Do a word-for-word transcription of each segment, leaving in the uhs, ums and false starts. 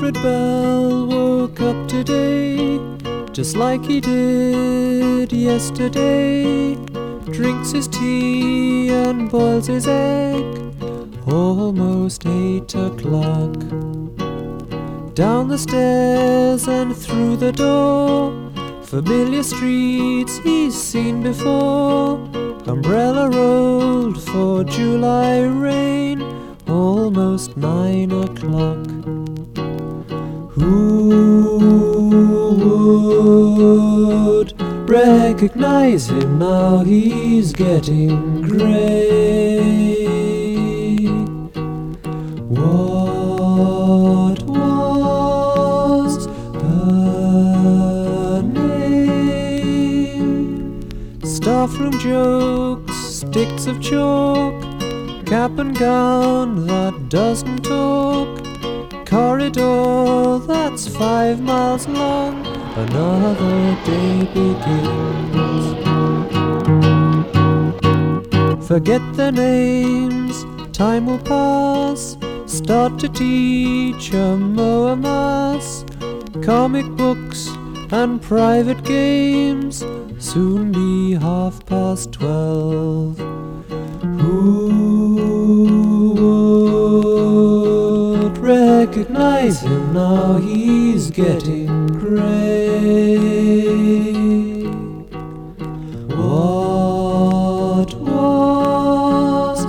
Alfred Bell woke up today, just like he did yesterday. Drinks his tea and boils his egg, almost eight o'clock. Down the stairs and through the door, familiar streets he's seen before. Umbrella rolled for July rain, almost nine o'clock. Who would recognize him now? He's getting grey. What was her name? Staff room jokes, sticks of chalk, cap and gown that doesn't talk, corridor that's five miles long, another day begins. Forget their names, time will pass, start to teach a moa mass. Comic books and private games, soon be half past twelve. Who would recognize him now? He's getting grey. What was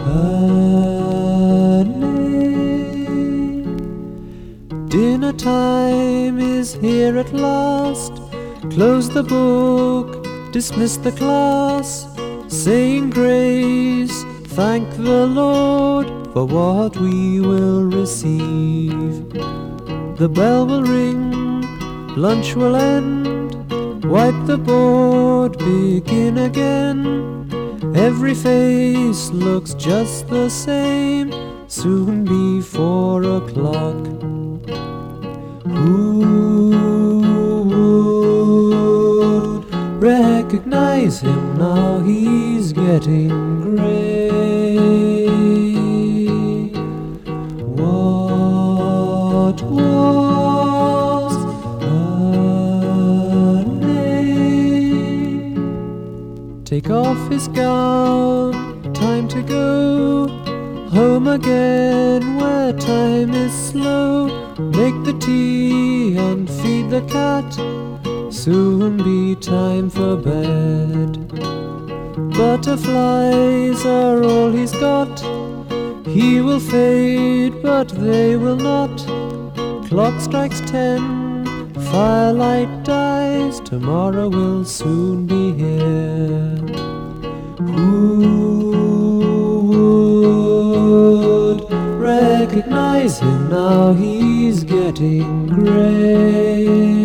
her name? Dinner time is here at last. Close the book, dismiss the class, saying grace, thank the Lord for what we will receive. The bell will ring, lunch will end, wipe the board, begin again. Every face looks just the same, soon be four o'clock. Who would recognize him now? He's getting grey. What was her name? Take off his gown, time to go home again where time is slow. Make the tea and feed the cat, soon be time for bed. Butterflies are all he's got, he will fade but they will not. Clock strikes ten, firelight dies, tomorrow will soon be here. Who would recognize him now? He's getting grey.